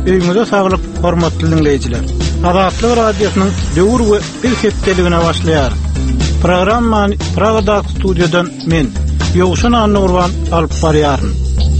Öýüňize saglyk, hormatly dinleýijiler. Azatlyk radiosynyň döwür we bir hepdeligine başlaýar. Programmany Pragada studiýadan men, Ýogşan Nurwan alyp barýaryn.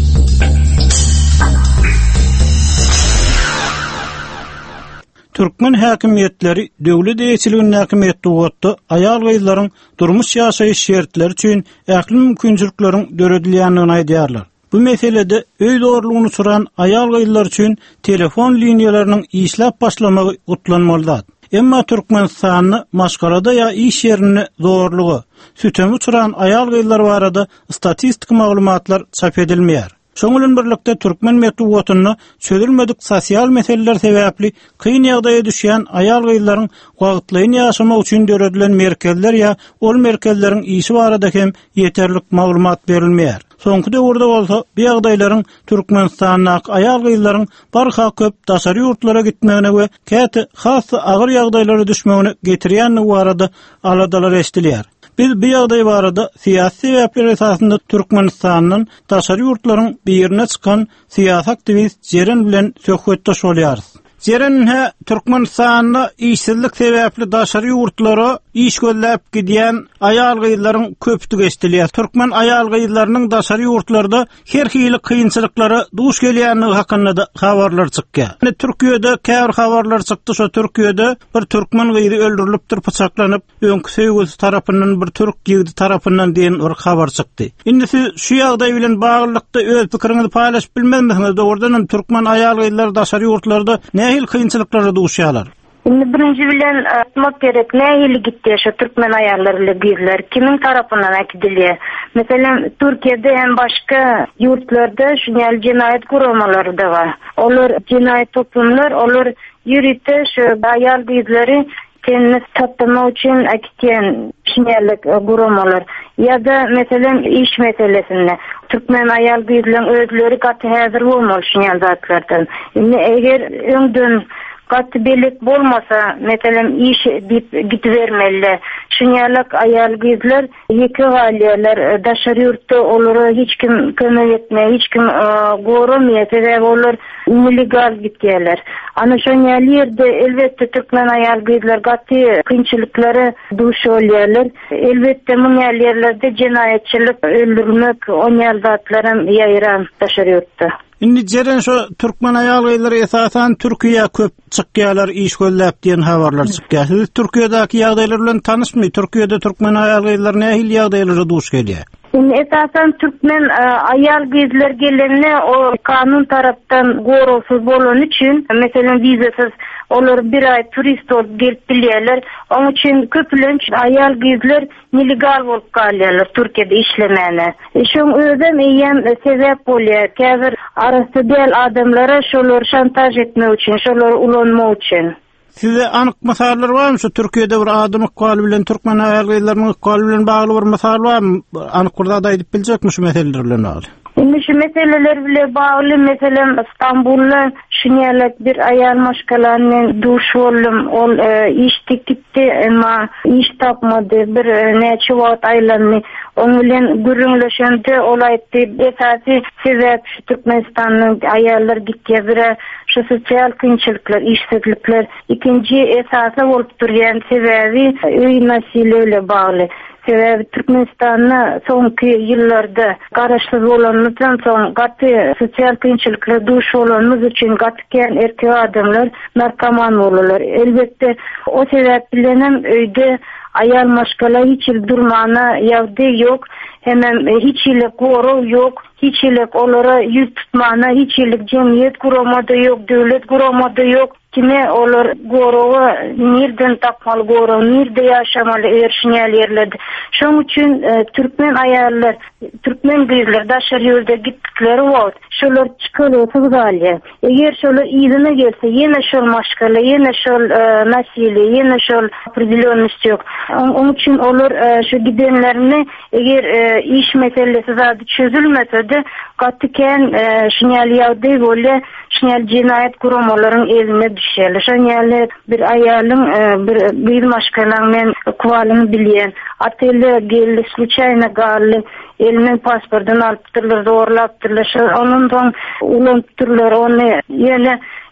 Türkmen häkimetleri döwlet eýçiliginiň häkimetli wagtda aýal gyzlaryň durmuş ýaşaýyş şertleri üçin ähli mümkinçilikleriň döredilýändigini aýdýarlar. Bu meselede öý doğrulugyny suran aýal gyzlar üçin telefon liniýalarynyň işläp başlamagy utlanmalydyr. Emma Türkmenistanyny maşgarada ýa iş ýerini zorlugy, sütemi suran aýal gyzlar barada statistik maglumatlar çap edilmeýär. Şoňuň birlikde Türkmen medeniýetini çözülmedik sosial meseleler sebäpli kyn ýagdaýa düşýän aýal gyzlaryň wagtlyny ýaşamak üçin döredilen merkezler ýa ol merkezleriň işi barada hem ýeterlik maglumat berilmeýär. Soňky döwürde bolsa, bu ýagdaýlaryň Türkmenistanyň aýal gyzlaryň barha köp daşary ýurtlara gitmegine we käte has agyr ýagdaýlara düşmegine getirýän barada aladalar eşdilýär. Biz bu ýagdaý barada siýasy sebäpler esasında Türkmenistanyň daşary ýurtlaryň birine çykan siýasat aktivist Jeren bilen söhbetdeş bolýarys. Jeren Türkmenistanyň işsizlik sebäpli daşary ýurtlara iş gözläp gidýän aýal gyzlaryň köpdigi eşdilýär. Türkmen aýal gyzlarynyň daşary ýurtlarda her hili kynçylyklary duş gelýändigi hakynda da habarlar çykýar. Türkiýede käbir habarlar çykdy. Şo Türkiýede bir türkmen gyzy öldürilipdir, pyçaklanyp, öňkü söýgüsi tarapyndan bir türk ýigidi tarapyndan diýen bir habar çykdy. Indi siz şu ýagdaý bilen baglykda öz pikiriňizi paýlaşyp bilmezmisiniz? Ordan türkmen aýal gyzlar daşary ýurtlarda nähil kynçylyklara duşýarlar? Birinci bilen atmak gerek. Nähili gitdi şu Türkmen aýallary gyzlar kimin tarapyndan akdilýär? Mesela Türkiýede hem başka ýurtlarda şuňal jinayet guramalary da bar. Olar jinayet toplumlar, olar ýürütde şu aýal gyzlary kendini tapmak üçin akdýän şuňalyk guramalar. Ya da mesela iş meselesinde Türkmen aýal gyzlaryň özleri gaty häzir bolmaly şuňal zatlardan. Eger öňden gaty belik bolmasa, mesela iş dip gitvermeli. Şuňalyk aýal gyzlar ýeke galýarlar, daşary ýurtda olary hiç kim kömek etmeýär, hiç kim goramýar, sebäbi olar illegal gitýärler. Ana şuňal ýerde elbetde Türkmen aýal gyzlar gaty kynçylyklary duş bolýarlar. Elbetde muňal ýerlerde jinayetçilik, öldürmek, oňal zatlarym ýaýran daşary ýurtda. Indi Jeren şu Türkmen aýal gyzlary esasan Türkiýe köp çykýarlar, iş gözläp diýen habarlar çykýar. Siz Türkiýedäki ýagdaýlar bilen tanışmy? Türkiýede Türkmen aýal gyzlary nähili ýagdaýlara duş gelýär? Esasen Türkmen aýal gyzlar gelende o kanun tarapdan gorosuz bolan üçin, mesela vizasız olar bir ay turist olup gelip bilýärler. Onuň üçin köplenç aýal gyzlar illegal bolup kalýarlar Türkiýede işlemäne. Şoň özüm eýem sebäp bolýar. Käbir arasy däl adamlara şolar şantaj etmek üçin, şolar ulanmak üçin. Size anyk masallar barmy? Şu Türkiýede bir adam ykbaly bilen Türkmen aýal gyzlarynyň ykbaly bilen bagly bir masal barmy? Anyk gurda da edip biljekmi şu meseleler bilen bagly? Şu meseleler bilen bagly, mesela İstanbulda şuňalyk bir aýal maşgalanyň duş boldum. Ol işdi gitdi, ama iş tapmady. Bir neçe wagt aýlandy. Onuň bilen gürrüňleşende ol aýtdy, esasy sebäp Türkmenistanyň aýallar gitýär, şu sosial kynçylyklar, işsizlikler. İkinci esasy bolup durýan sebäbi öý meselelerle bagly. Sebäbi Türkmenistanyň soňky ýyllarda garaşsyz bolanyndan soň gaty sosial kynçylyklar duş bolanmyz üçin gatykän erkek adamlar narkoman bolarlar. Elbetde o sebäp bilen hem öýde aýal maşgala hiç durmana ýagdaý ýok, hemen hiç ile goro ýok, hiç ile olara ýüz tutmana, hiç ile jemgyýet guramady ýok, döwlet guramady ýok. Kime olar gorowa nirden tapmaly, goro nirde ýaşamaly erşinýäl ýerlerde. Şoň üçin Türkmen aýallar, Türkmen gyzlar daşary ýurda gitdikleri wagt şolar çykalyp galýar. Eger şolar ýylyna gelse, ýene şol maşgala, ýene şol mesele, ýene şol opределённость ýok. Onuň üçin olar şu gidenlerini eger iş meselesi zady çözülmese-de gatykän şuňal ýagdaý bolýar, şuňal jinayet guramalaryň eline düşýärler. Şoňal bir aýalyň bir gyz maşgalaň men kwalyny bilýän. Atelle geldi, случайно galdy, elinin pasportunu alıptırlar, doğrulaptırlar. Onundan ulanıptırlar, onu yine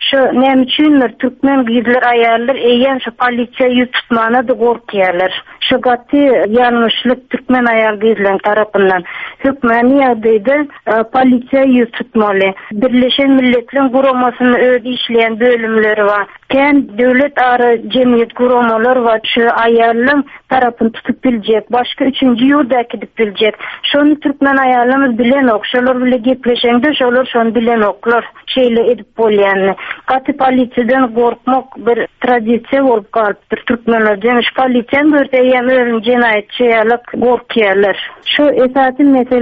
Şu näme üçindir türkmen gyzlar ayarlar eýen şu polisiýa tutmana da gorkýarlar. Şu gaty ýalňyşlyk türkmen ayar gyzlar tarapyndan hökmani ýagdaýda polisiýa tutmaly. Birleşen Milletler Guramasyny öz işleýän bölümleri bar. Kän döwlet ara jemgyýet guramalar bar. Şu ayarlaryň tarapyn tutup biljek, başga üçinji ýurda gidip biljek. Şonu türkmen ayarlarymyz bilen okşalar bile gepleşende şolar şonu bilen oklar. Şeýle edip bolýany. Gaty polisiýadan gorkmak bir tradisiýa bolup galypdyr türkmenlerden. Şu polisiýa görseýem özüň jenaýetçi ýalyk gorkýarlar. Şu esasy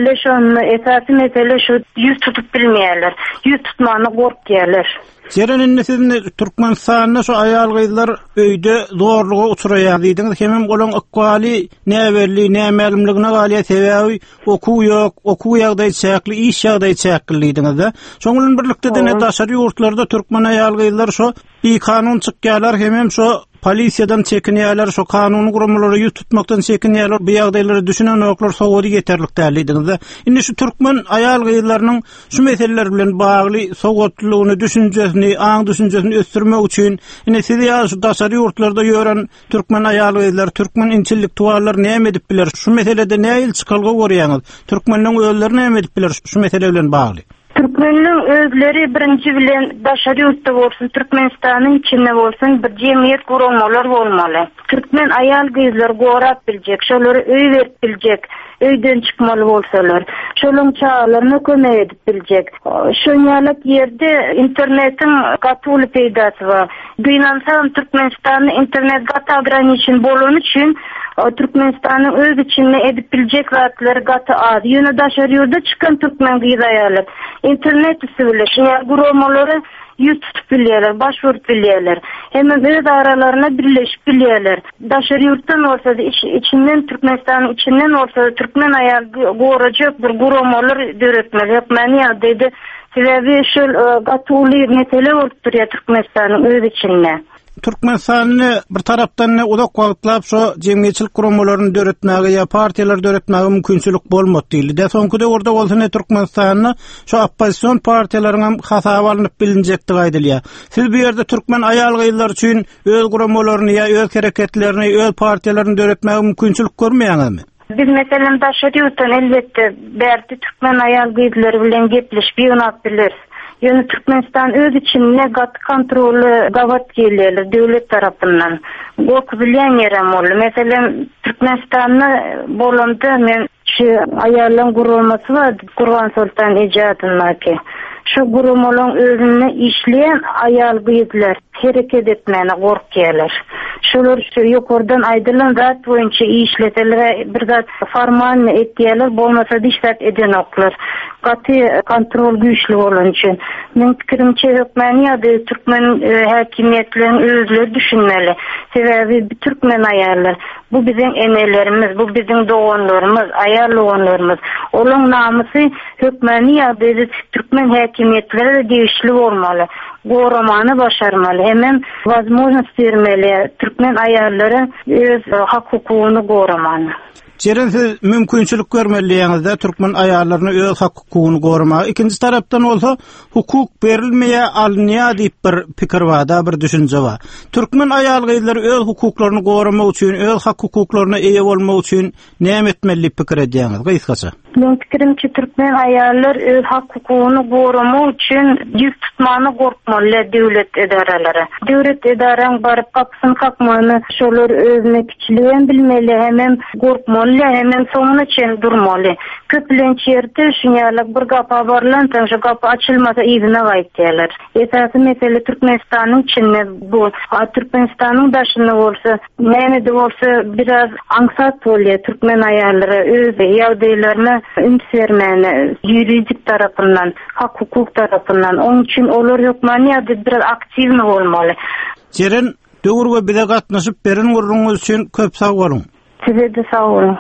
mesele şu ýüz tutup bilmeýärler. Ýüz tutmany gorkýarlar. Jerenin nesini Türkmenistanyna şu ayal gyzlar öýde zorluga uçuraýar diýdiňiz. Hemem bolan ykbaly näberli, nämelimligine galýa sebebi okuw ýok, okuw ýagdaý çäkli, iş ýagdaý çäkli diýdiňiz. Şoň bilen birlikde de daşary ýurtlarda türkmen ayal gyzlar şu bir kanun çykýarlar, hemem şu polisiýadan çekinýärler, şu kanuny guramalary ýüz tutmakdan çekinýärler. Bu ýagdaýlary düşünen oklar sowary ýeterlik dälidiňiz. Indi şu türkmen ayal gyzlarynyň şu meseleler bilen bagly sowgatlygyny, düşünjesini, aň düşünjesini ösdürmek üçin indi siz ýa-da daşary ýurtlarda ýören türkmen ayal gyzlar, türkmen intellektuallar näme edip biler? Şu meselede näil çykalga görýäňiz? Türkmenliň özleri näme edip biler şu mesele bilen bagly? Türkmenliň özleri birinji bilen daşary ýurtda bolsun, Türkmenistanyň içinde bolsun bir jemgyýet guramalar bolmaly. Türkmen ayal gyzlar gorap biljek, şolary öý berip biljek, öýden çykmaly bolsalar, şolaryň çağalaryna kömek edip biljek. Şoňalyk ýerde internetiň gatyly peýdasy bar. Dünýäň Türkmenistanyň internet gaty ograniçen bolan üçin Türkmenistanyň öz içinde edip biljek rahatlary gaty az. Ýöne daşary ýurda çykan türkmen gyz ayarlar internet üstünde guramalary ýüz tutup bilýärler, başvurup bilýärler. Hemem öz aralaryna birleşip bilýärler. Daşary ýurtdan bolsa da içinden Türkmenistanyň içinden bolsa da türkmen ayar gorajak bir guramalar döretmeli. Hökmani ýagdaýda sebebi şu gatyly mesele bolup durýar Türkmenistanyň öz içinde. Türkmenistanyny bir tarapdan uzak wagtlap şu jemgyýetçilik guramalaryny döretmäge ýa partiýalar döretmäge mümkinçilik bolmady diýildi. De soňky döwürde bolsa Türkmenistanyny şu opposision partiýalaryň hasaby alınıp bilinjekdi gaýdylýar. Siz bu ýerde türkmen ayal gyzlar üçin öz guramalaryny ýa öz hereketlerini, öz partiýalaryny döretmäge mümkinçilik görmeýäňizmi? Biz meselen daşary ýurtdan elbetde bärti türkmen ayal gyzlary bilen gepleşip ýygnap biliriz. Ýöne Türkmenistan öz içinde gat kontrolü gawat gelýärler döwlet tarapyndan. Gorku bilen ýerem bol. Meselen Türkmenistanyň bolanda men şu ayarlaryň gurulmasy bar, Gurban Sultan ejadyndaky. Şu gurulmalyň özüne işleýän ayal gyzlar hereket etmäne gorkýarlar. Şolar şu ýokurdan aýdylan zat boýunça işleteler, bir zat farman etýärler, bolmasa dişlet eden oklar. Gaty kontrol güýçli bolan üçin. Men pikirimçe hökmani ýa-da türkmen häkimiýetleriň özleri düşünmeli. Sebebi türkmen ayarlar. Bu biziň enelerimiz, bu biziň doganlarymız, ayarlaganlarymız. Olaryň namysy hökmani ýa-da türkmen häkimiýetleri güýçli bolmaly. Goramany başarmaly. Hemem возможность bermeli türkmen ayarlary öz hak hukugyny goramaly. Jeren siz mümkinçilik görmeliýäňizde türkmen ayarlaryny öz hak hukugyny goramak. Ikinji tarapdan bolsa hukuk berilmeýe alynýar diýip bir pikir bar, bir düşünje bar. Türkmen ayal gyzlary öz hukuklaryny goramak üçin, öz hak hukuklaryna eýe bolmak üçin näme etmeli pikir edýäňiz? Gysgaça. Men pikirimçe türkmen ayarlar öz hak hukugyny goramak üçin ýüz tutmany gorkmaly döwlet edaralary. Döwlet edaran baryp kapsyny kakmany şolar özüne kiçilen bilmeli, hemem gorkmaly, hemem soňuna çen durmaly. Köplençi ýerde şuňalyk bir gapa barlan, şu gapa açylmasa ýygyna gaýtýarlar. Esasy mesele Türkmenistanyň içinde bu. Türkmenistanyň daşyny bolsa, näme de bolsa biraz aňsat bolýar türkmen ayarlary öz ýagdaýlaryny ümsermäni ýuridik tarapyndan, hak hukuk tarapyndan. Onuň üçin olar hökmani ýa-da biraz aktivni bolmaly. Jeren döwürge bize gatnaşyp beren gurruňyz üçin köp sag bolun. Size de sag bolun.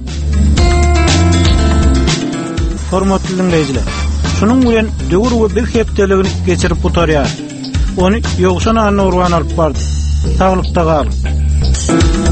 Hormatly dinleyijiler. Şunun bilen döwürge bir hepdeligini geçirip gutarýar. Ony ýogşan anna urwan alyp bardy. Saglykda galyň.